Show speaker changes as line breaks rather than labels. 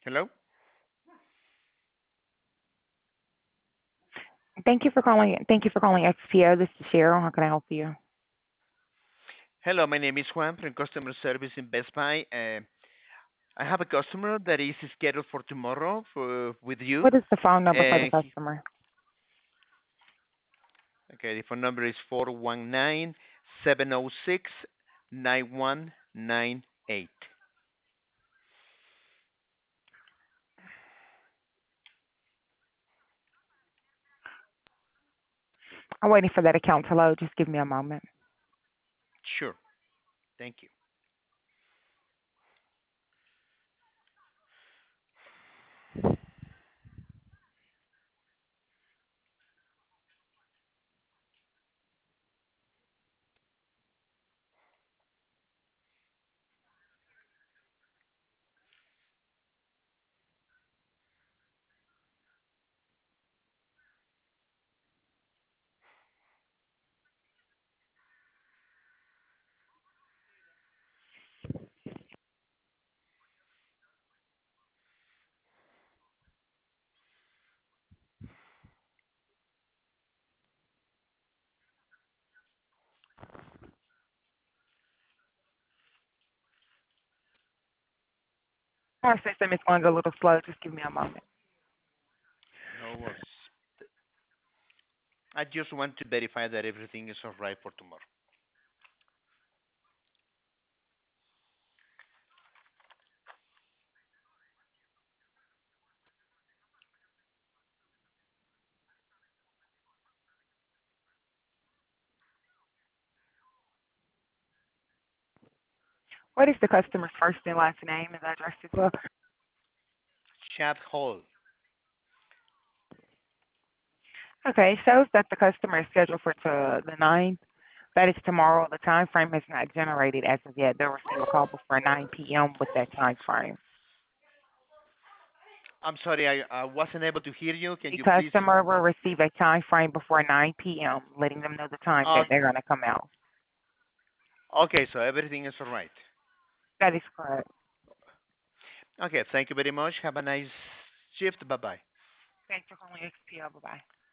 Hello?
Thank you for calling XPO. This is Cheryl. How can I help you?
Hello, my name is Juan from customer service in Best Buy. I have a customer that is scheduled for tomorrow with you.
What is the phone number for the
And
customer?
okay, the phone number is 419-706-9198.
I'm waiting for that account to load. Just give me a moment.
Sure. Thank you.
Our system is going a little slow. Just give me a moment.
No worries. I just want to verify that everything is all right for tomorrow.
What is the customer's first and last name and address as well?
Chat Hall.
Okay, it shows that the customer is scheduled for the 9th. That is tomorrow. The time frame has not generated as of yet. They'll receive a call before 9 p.m. with that time frame.
I'm sorry, I wasn't able to hear you. Can
The
you please?
customer will receive a time frame before 9 p.m., letting them know the time
Uh,
that they're going to come out.
okay, so everything is all right.
That is correct.
Okay, thank you very much. Have a nice shift. Bye bye.
Thanks for calling XPO. Bye-bye.